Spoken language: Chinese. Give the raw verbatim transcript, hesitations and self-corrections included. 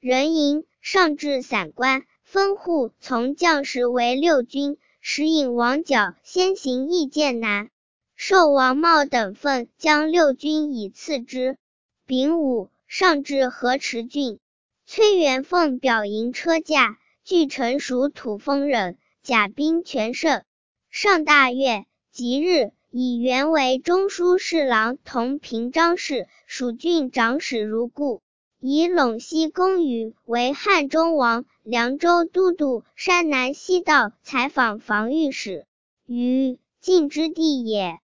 壬寅，上至散关，分户从将士为六军，时引王角先行诣剑南，授王茂等分将六军以次之。丙午，上至河池郡，崔元凤表迎车驾，据臣属土丰人，甲兵全胜。上大悦，即日以元为中书侍郎同平章事，蜀郡长史如故。以陇西公宇为汉中王、凉州都督、山南西道采访防御使，于晋之地也。